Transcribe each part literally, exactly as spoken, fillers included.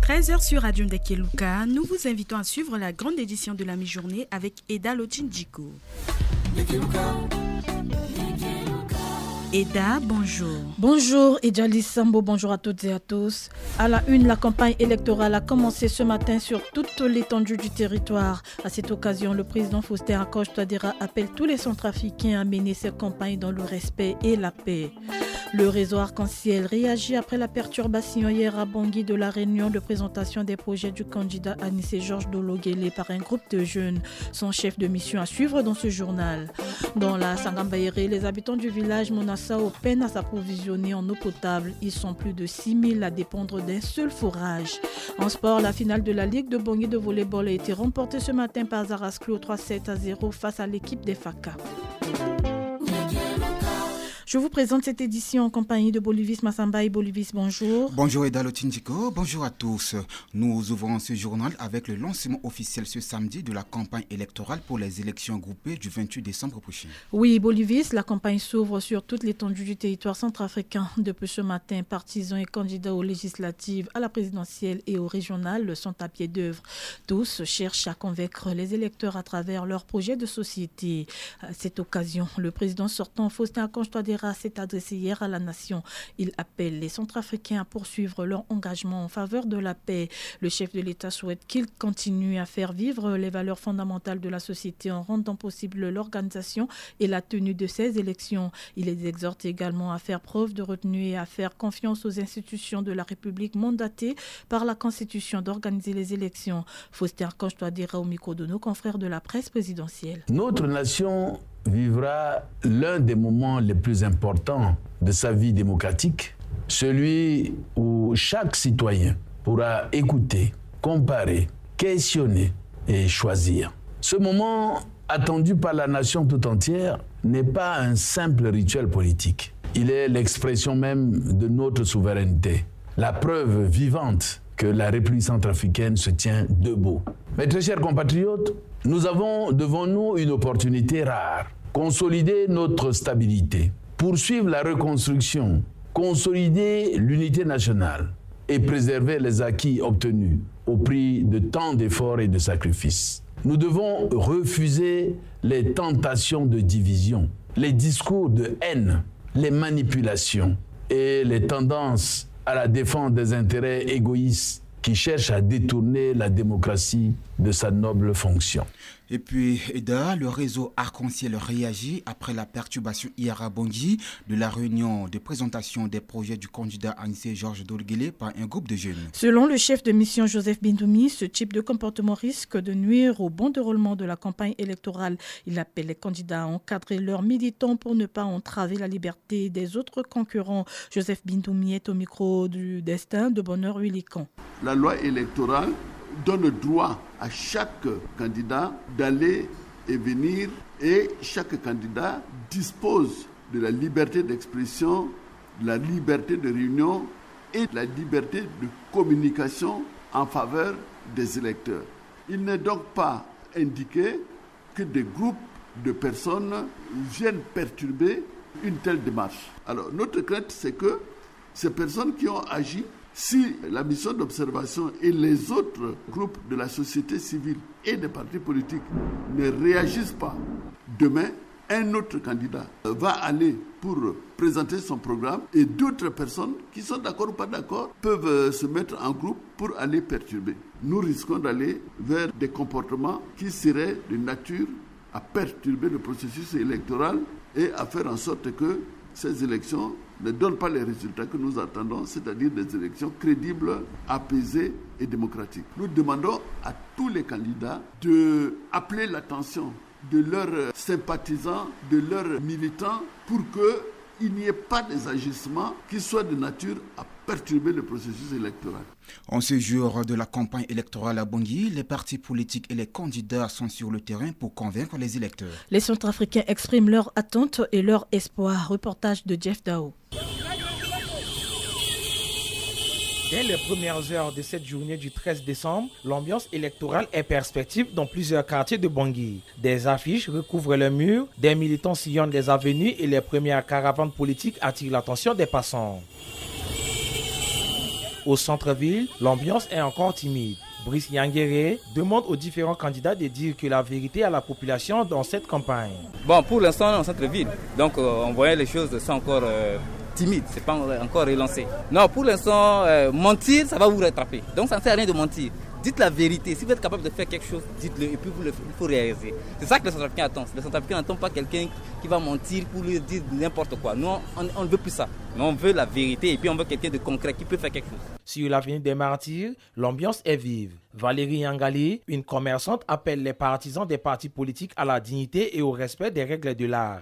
treize heures sur Radio Ndekeluka, nous vous invitons à suivre la grande édition de la mi-journée avec Eda Lochinjiko. Eda, bonjour. Bonjour, Edjali Sambo, bonjour à toutes et à tous. À la une, la campagne électorale a commencé ce matin sur toute l'étendue du territoire. À cette occasion, le président Faustin Archange Touadéra appelle tous les Centrafricains à mener cette campagne dans le respect et la paix. Le réseau Arc-en-Ciel réagit après la perturbation hier à Bangui de la réunion de présentation des projets du candidat Anissé Georges Dologuélé par un groupe de jeunes. Son chef de mission à suivre dans ce journal. Dans la Sangambaéré, les habitants du village Monasao peinent à s'approvisionner en eau potable. Ils sont plus de six mille à dépendre d'un seul forage. En sport, la finale de la Ligue de Bangui de volleyball a été remportée ce matin par Zarasclo trois sept à zéro face à l'équipe des Faka. Je vous présente cette édition en compagnie de Bolivis Massamba et Bolivis, bonjour. Bonjour Eda Lochinjiko, bonjour à tous. Nous ouvrons ce journal avec le lancement officiel ce samedi de la campagne électorale pour les élections groupées du vingt-huit décembre prochain. Oui, Bolivis, la campagne s'ouvre sur toute l'étendue du territoire centrafricain. Depuis ce matin, partisans et candidats aux législatives, à la présidentielle et aux régionales sont à pied d'œuvre. Tous cherchent à convaincre les électeurs à travers leurs projets de société. À cette occasion, le président sortant Faustin Archange Touadéra s'est adressé hier à la nation. Il appelle les Centrafricains à poursuivre leur engagement en faveur de la paix. Le chef de l'État souhaite qu'ils continuent à faire vivre les valeurs fondamentales de la société en rendant possible l'organisation et la tenue de ces élections. Il les exhorte également à faire preuve de retenue et à faire confiance aux institutions de la République mandatées par la Constitution d'organiser les élections. Faustin Archange Touadéra au micro de nos confrères de la presse présidentielle. Notre nation vivra l'un des moments les plus importants de sa vie démocratique, celui où chaque citoyen pourra écouter, comparer, questionner et choisir. Ce moment attendu par la nation tout entière n'est pas un simple rituel politique. Il est l'expression même de notre souveraineté, la preuve vivante que la République centrafricaine se tient debout. Mes très chers compatriotes, nous avons devant nous une opportunité rare. Consolider notre stabilité, poursuivre la reconstruction, consolider l'unité nationale et préserver les acquis obtenus au prix de tant d'efforts et de sacrifices. Nous devons refuser les tentations de division, les discours de haine, les manipulations et les tendances à la défense des intérêts égoïstes qui cherchent à détourner la démocratie de sa noble fonction. Et puis, Eda, le réseau Arc-en-Ciel réagit après la perturbation hier à Bangui de la réunion de présentation des projets du candidat Anissé Georges Dologuélé par un groupe de jeunes. Selon le chef de mission Joseph Bindoumi, ce type de comportement risque de nuire au bon déroulement de la campagne électorale. Il appelle les candidats à encadrer leurs militants pour ne pas entraver la liberté des autres concurrents. Joseph Bindoumi est au micro du Destin de Bonheur Huilican. La loi électorale donne le droit à chaque candidat d'aller et venir et chaque candidat dispose de la liberté d'expression, de la liberté de réunion et de la liberté de communication en faveur des électeurs. Il n'est donc pas indiqué que des groupes de personnes viennent perturber une telle démarche. Alors notre crainte, c'est que ces personnes qui ont agi, si la mission d'observation et les autres groupes de la société civile et des partis politiques ne réagissent pas, demain, un autre candidat va aller pour présenter son programme et d'autres personnes qui sont d'accord ou pas d'accord peuvent se mettre en groupe pour aller perturber. Nous risquons d'aller vers des comportements qui seraient de nature à perturber le processus électoral et à faire en sorte que ces élections ne donnent pas les résultats que nous attendons, c'est-à-dire des élections crédibles, apaisées et démocratiques. Nous demandons à tous les candidats d'appeler l'attention de leurs sympathisants, de leurs militants, pour qu'il n'y ait pas des agissements qui soient de nature à perturber le processus électoral. En ce jour de la campagne électorale à Bangui, les partis politiques et les candidats sont sur le terrain pour convaincre les électeurs. Les Centrafricains expriment leurs attentes et leurs espoirs. Reportage de Jeff Dao. Dès les premières heures de cette journée du treize décembre, l'ambiance électorale est perspective dans plusieurs quartiers de Bangui. Des affiches recouvrent les murs, des militants sillonnent les avenues et les premières caravanes politiques attirent l'attention des passants. Au centre-ville, l'ambiance est encore timide. Brice Yanguéré demande aux différents candidats de dire que la vérité à la population dans cette campagne. Bon, pour l'instant, on est en centre-ville, donc euh, on voyait les choses sont encore euh, timides, c'est pas encore relancé. Non, pour l'instant, euh, mentir, ça va vous rattraper. Donc ça ne sert à rien de mentir. Dites la vérité. Si vous êtes capable de faire quelque chose, dites-le et puis vous le, il faut réaliser. C'est ça que les Centrafricains attendent. Les Centrafricains n'attendent pas quelqu'un qui va mentir pour lui dire n'importe quoi. Nous, on, on ne veut plus ça. Nous, on veut la vérité et puis on veut quelqu'un de concret qui peut faire quelque chose. Sur l'avenue des Martyrs, l'ambiance est vive. Valérie Yangali, une commerçante, appelle les partisans des partis politiques à la dignité et au respect des règles de l'art.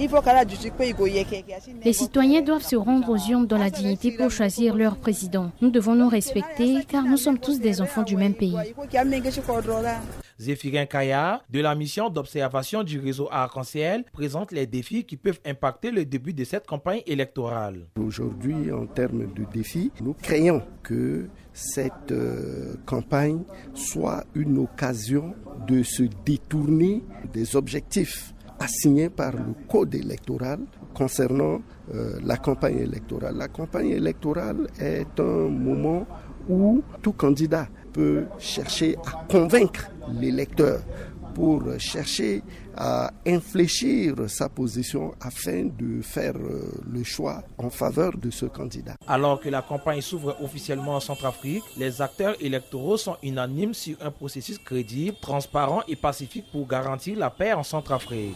Les citoyens doivent se rendre aux urnes dans la dignité pour choisir leur président. Nous devons nous respecter car nous sommes tous des enfants du même pays. Zéphirin Kaya, de la mission d'observation du réseau Arc-en-Ciel, présente les défis qui peuvent impacter le début de cette campagne électorale. Aujourd'hui, en termes de défis, nous craignons que cette euh, campagne soit une occasion de se détourner des objectifs assignés par le code électoral concernant euh, la campagne électorale. La campagne électorale est un moment où tout candidat peut chercher à convaincre l'électeur pour chercher à infléchir sa position afin de faire euh, le choix en faveur de ce candidat. Alors que la campagne s'ouvre officiellement en Centrafrique, les acteurs électoraux sont unanimes sur un processus crédible, transparent et pacifique pour garantir la paix en Centrafrique.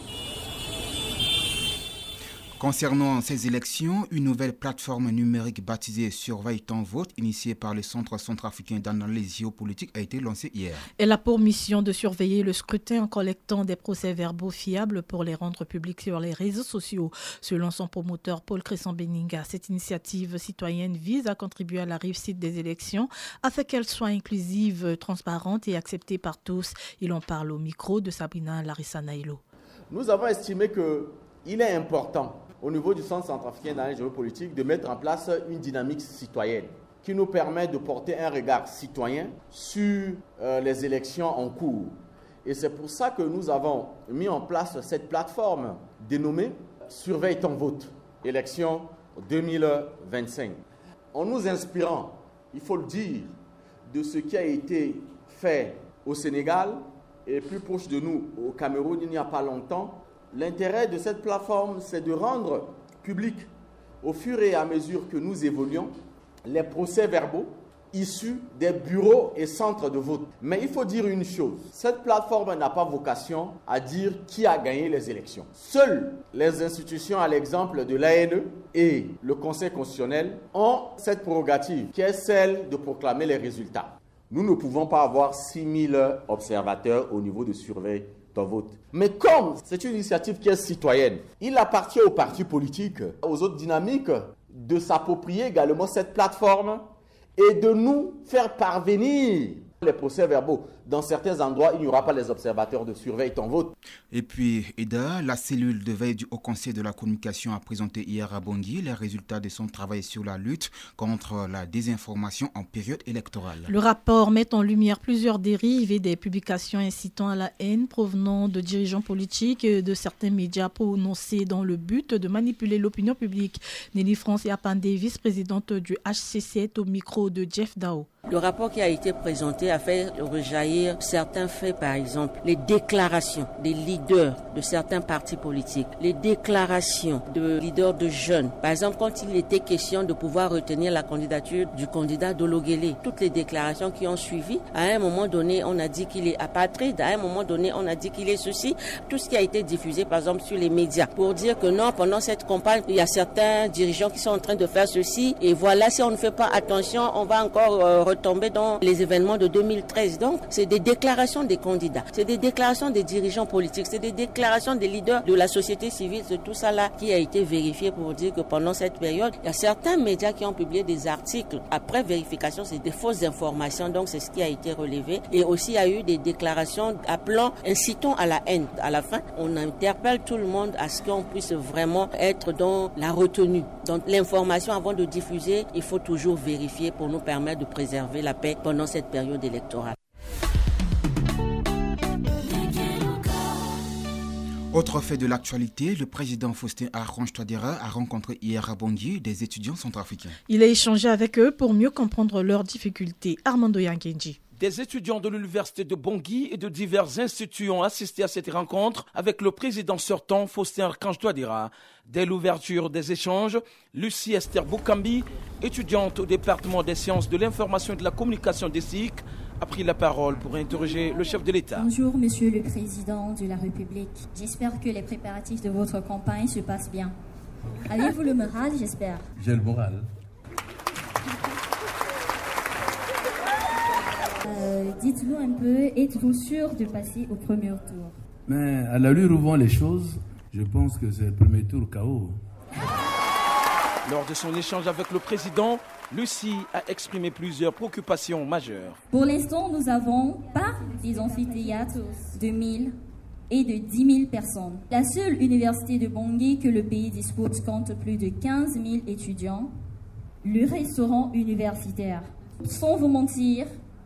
Concernant ces élections, une nouvelle plateforme numérique baptisée Surveille ton vote, initiée par le Centre centrafricain d'analyse géopolitique, a été lancée hier. Elle a pour mission de surveiller le scrutin en collectant des procès-verbaux fiables pour les rendre publics sur les réseaux sociaux. Selon son promoteur Paul Cresson Beninga, cette initiative citoyenne vise à contribuer à la réussite des élections afin qu'elles soient inclusives, transparentes et acceptées par tous. Il en parle au micro de Sabrina Larissa Nailo. Nous avons estimé qu'il est important au niveau du Centre centrafricain d'analyse géopolitique de mettre en place une dynamique citoyenne qui nous permet de porter un regard citoyen sur euh, les élections en cours. Et c'est pour ça que nous avons mis en place cette plateforme dénommée Surveille ton vote, élection deux mille vingt-cinq. En nous inspirant, il faut le dire, de ce qui a été fait au Sénégal et plus proche de nous, au Cameroun, il n'y a pas longtemps. L'intérêt de cette plateforme, c'est de rendre public, au fur et à mesure que nous évoluons, les procès-verbaux issus des bureaux et centres de vote. Mais il faut dire une chose, cette plateforme n'a pas vocation à dire qui a gagné les élections. Seules les institutions, à l'exemple de l'A N E et le Conseil constitutionnel, ont cette prérogative qui est celle de proclamer les résultats. Nous ne pouvons pas avoir six mille observateurs au niveau de surveille ton vote. Mais comme c'est une initiative qui est citoyenne, il appartient aux partis politiques, aux autres dynamiques, de s'approprier également cette plateforme et de nous faire parvenir les procès-verbaux. Dans certains endroits, il n'y aura pas les observateurs de surveille ton vote. Et puis, Eda, la cellule de veille du Haut Conseil de la communication a présenté hier à Bangui les résultats de son travail sur la lutte contre la désinformation en période électorale. Le rapport met en lumière plusieurs dérives et des publications incitant à la haine provenant de dirigeants politiques et de certains médias prononcés dans le but de manipuler l'opinion publique. Nelly France Yapandé, vice-présidente du H C C, est au micro de Jeff Dao. Le rapport qui a été présenté a fait rejaillir certains faits, par exemple les déclarations des leaders de certains partis politiques, les déclarations de leaders de jeunes. Par exemple, quand il était question de pouvoir retenir la candidature du candidat Dologuélé, toutes les déclarations qui ont suivi, à un moment donné, on a dit qu'il est apatride, à un moment donné, on a dit qu'il est ceci. Tout ce qui a été diffusé, par exemple, sur les médias, pour dire que non, pendant cette campagne, il y a certains dirigeants qui sont en train de faire ceci, et voilà, si on ne fait pas attention, on va encore euh, retomber dans les événements de deux mille treize. Donc, c'est des déclarations des candidats, c'est des déclarations des dirigeants politiques, c'est des déclarations des leaders de la société civile, c'est tout ça là qui a été vérifié pour dire que pendant cette période, il y a certains médias qui ont publié des articles. Après vérification, c'est des fausses informations, donc c'est ce qui a été relevé. Et aussi, il y a eu des déclarations appelant, incitant à la haine. À la fin, on interpelle tout le monde à ce qu'on puisse vraiment être dans la retenue. Donc, l'information, avant de diffuser, il faut toujours vérifier pour nous permettre de préserver la paix pendant cette période électorale. Autre fait de l'actualité, le président Faustin Archange Touadéra a rencontré hier à Bangui des étudiants centrafricains. Il a échangé avec eux pour mieux comprendre leurs difficultés. Armando Yangenji. Des étudiants de l'université de Bangui et de divers instituts ont assisté à cette rencontre avec le président sortant Faustin Archange Touadéra. Dès l'ouverture des échanges, Lucie Esther Boukambi, étudiante au département des sciences de l'information et de la communication des S I C, a pris la parole pour interroger le chef de l'État. Bonjour Monsieur le Président de la République. J'espère que les préparatifs de votre campagne se passent bien. Avez-vous le moral, j'espère? J'ai le moral. Euh, dites-nous un peu, êtes-vous sûr de passer au premier tour? Mais à l'allure où vont les choses, je pense que c'est le premier tour K O. Lors de son échange avec le président, Lucie a exprimé plusieurs préoccupations majeures. Pour l'instant, nous avons pas des amphithéâtres de mille et de dix mille personnes. La seule université de Bangui que le pays dispose compte plus de quinze mille étudiants. Le restaurant universitaire. Sans vous mentir,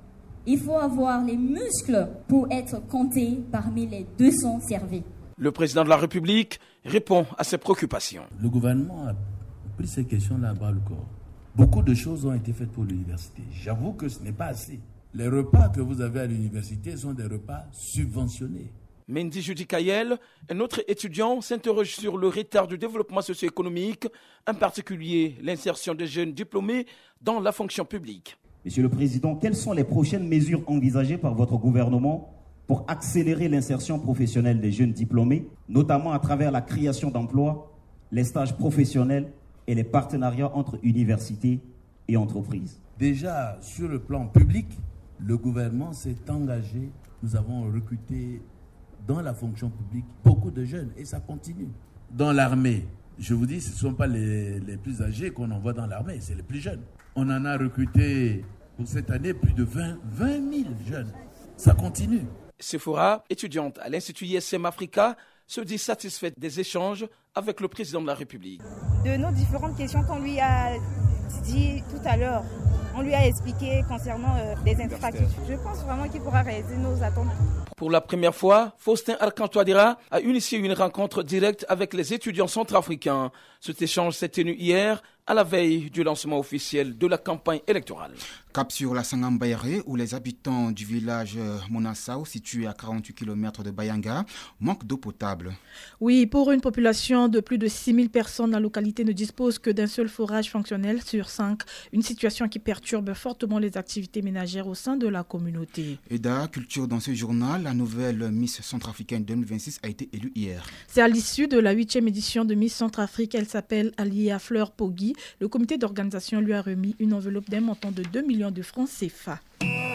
il faut avoir les muscles pour être compté parmi les deux cents servis. Le président de la République répond à ces préoccupations. Le gouvernement a pris ces questions-là à bas le corps. Beaucoup de choses ont été faites pour l'université. J'avoue que ce n'est pas assez. Les repas que vous avez à l'université sont des repas subventionnés. Mendy Judikayel, un autre étudiant, s'interroge sur le retard du développement socio-économique, en particulier l'insertion des jeunes diplômés dans la fonction publique. Monsieur le Président, quelles sont les prochaines mesures envisagées par votre gouvernement pour accélérer l'insertion professionnelle des jeunes diplômés, notamment à travers la création d'emplois, les stages professionnels et les partenariats entre universités et entreprises? Déjà, sur le plan public, le gouvernement s'est engagé. Nous avons recruté dans la fonction publique beaucoup de jeunes et ça continue. Dans l'armée, je vous dis, ce ne sont pas les, les plus âgés qu'on envoie dans l'armée, c'est les plus jeunes. On en a recruté pour cette année plus de vingt mille jeunes. Ça continue. Sephora, étudiante à l'Institut I S M Africa, se dit satisfaite des échanges avec le président de la République. De nos différentes questions qu'on lui a dit tout à l'heure, on lui a expliqué concernant euh, les infrastructures. Je pense vraiment qu'il pourra réaliser nos attentes. Pour la première fois, Faustin Archange Touadéra a initié une rencontre directe avec les étudiants centrafricains. Cet échange s'est tenu hier à la veille du lancement officiel de la campagne électorale. Cap sur la Sangambayare, où les habitants du village Monassao, situé à quarante-huit kilomètres de Bayanga, manquent d'eau potable. Oui, pour une population de plus de six mille personnes, la localité ne dispose que d'un seul forage fonctionnel sur cinq. Une situation qui perturbe fortement les activités ménagères au sein de la communauté. Eda, culture dans ce journal, la nouvelle Miss Centrafricaine deux mille vingt-six a été élue hier. C'est à l'issue de la huitième édition de Miss Centrafrique. Elle s'appelle Alia Fleur Pogui. Le comité d'organisation lui a remis une enveloppe d'un montant de deux millions de francs C F A.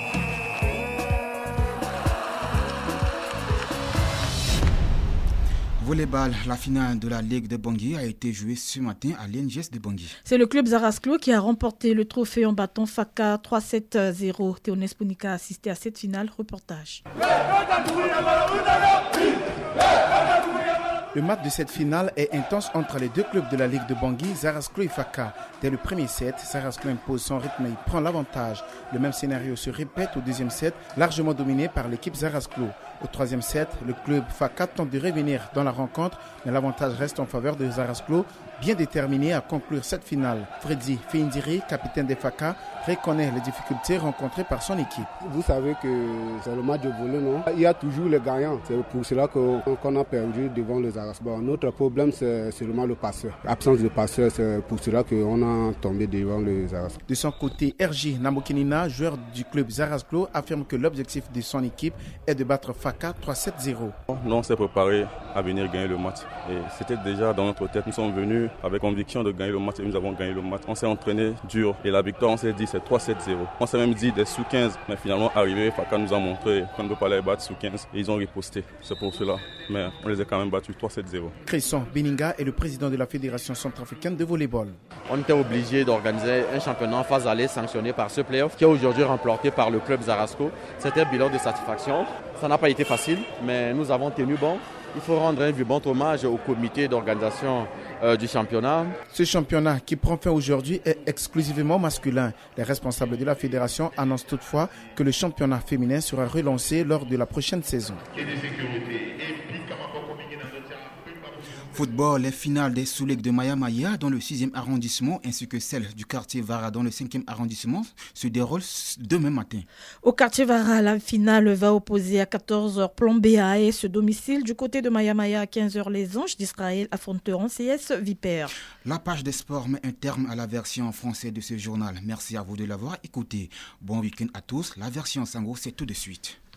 Volleyball, la finale de la Ligue de Bangui a été jouée ce matin à l'I N G S de Bangui. C'est le club Zarasclo qui a remporté le trophée en battant Faka trois sept zéro. Théonès Pounika a assisté à cette finale. Reportage. Le match de cette finale est intense entre les deux clubs de la Ligue de Bangui, Zarasclo et Faka. Dès le premier set, Zarasclo impose son rythme et prend l'avantage. Le même scénario se répète au deuxième set, largement dominé par l'équipe Zarasclo. Au troisième set, le club Faka tente de revenir dans la rencontre, mais l'avantage reste en faveur de Zarasclo, bien déterminé à conclure cette finale. Freddy Feindiri, capitaine des Faka, reconnaît les difficultés rencontrées par son équipe. Vous savez que c'est le match de volley, non? Il y a toujours les gagnants. C'est pour cela qu'on a perdu devant les Zarasclo. Notre problème, c'est seulement le passeur. L'absence de passeur, c'est pour cela qu'on a tombé devant les Zarasclo. De son côté, R J Namokinina, joueur du club Zarasclo, affirme que l'objectif de son équipe est de battre Faka trois sept zéro. Nous, on s'est préparé à venir gagner le match. Et c'était déjà dans notre tête. Nous sommes venus avec conviction de gagner le match et nous avons gagné le match. On s'est entraîné dur et la victoire, on s'est dit, c'est trois sept zéro. On s'est même dit des sous quinze, mais finalement arrivé, Faka nous a montré qu'on ne peut pas les battre sous quinze et ils ont riposté. C'est pour cela, mais on les a quand même battus trois sept zéro. Cresson Beninga est le président de la Fédération centrafricaine de volleyball. On était obligé d'organiser un championnat en phase aller sanctionné par ce playoff qui est aujourd'hui remporté par le club Zarasclo. C'était un bilan de satisfaction. Ça n'a pas été facile, mais nous avons tenu bon. Il faut rendre un vibrant hommage au comité d'organisation euh, du championnat. Ce championnat qui prend fin aujourd'hui est exclusivement masculin. Les responsables de la fédération annoncent toutefois que le championnat féminin sera relancé lors de la prochaine saison. football, les finales des Soulek de Maya Maya dans le sixième arrondissement ainsi que celles du quartier Vara dans le cinquième arrondissement se déroulent demain matin. Au quartier Vara, la finale va opposer à quatorze heures Plan B A S domicile. Du côté de Maya Maya à quinze heures, les Anges d'Israël affronteront C S Vipère. La page des sports met un terme à la version française de ce journal. Merci à vous de l'avoir écouté. Bon week-end à tous. La version Sango, c'est tout de suite.